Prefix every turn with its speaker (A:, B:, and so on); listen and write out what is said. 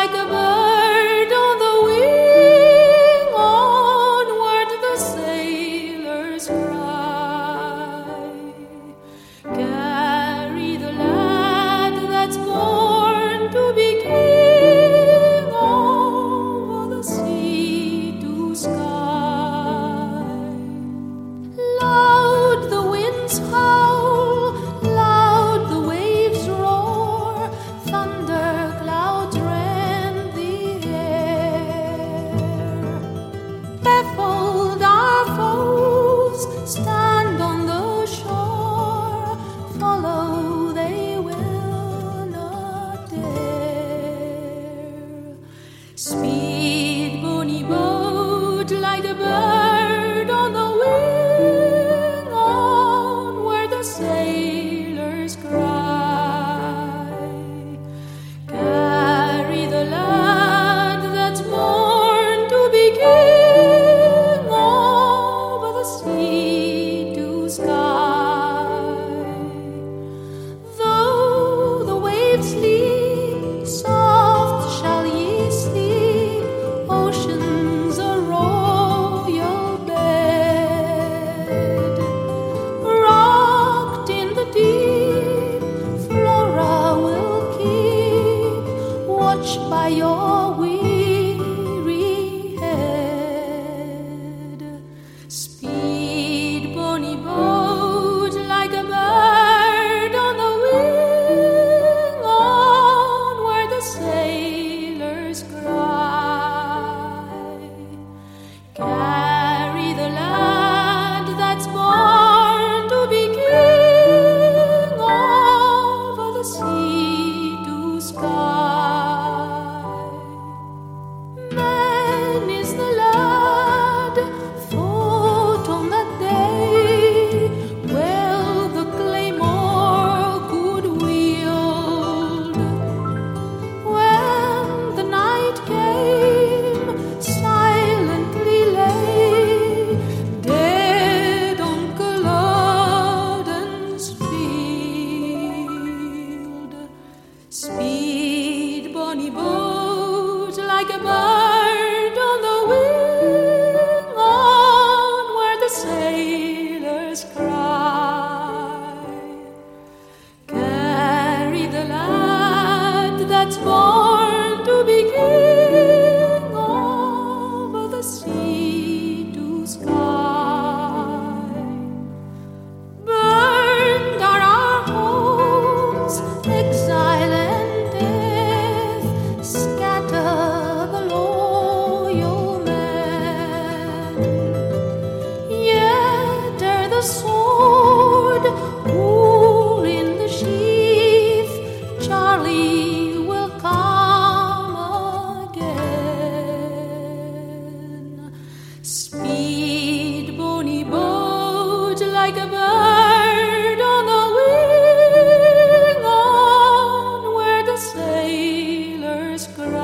A: like a bird on the wing, onward the sailors cry. Carry the lad that's born to be king over the sea to sky. Loud the winds howl, loud the waves roar, thunder clouds rend the air. Baffled our foes stand on the shore, follow they will not dare. Speed, bonny boat, like a bird on the wing, on where the sailors cry. Carry the lad that's born to be king over the sea to sky. Though the waves sleep, soft shall ye sleep, ocean's a royal bed. Rocked in the deep, Flora will keep watch by your weary head. Speed, bonny boat, like a bird on the wing, on where the sailors cry. Carry the lad that's born to be king over the sea to sky. Man is the lad fought on that day, well the claymore could wield. When the night came, silently lay dead on Culloden's field. Speed, bonny boat, like a bird on the wing, on where the sailors cry. Carry the lad that's born to be king over the sea to sky. Burned are our homes, exile and death scatter the loyal men. Yet ere the sword wool in the sheath, Charlie will come again. Speed, bonny boat, like a bird on the wing, on where the sailors cry.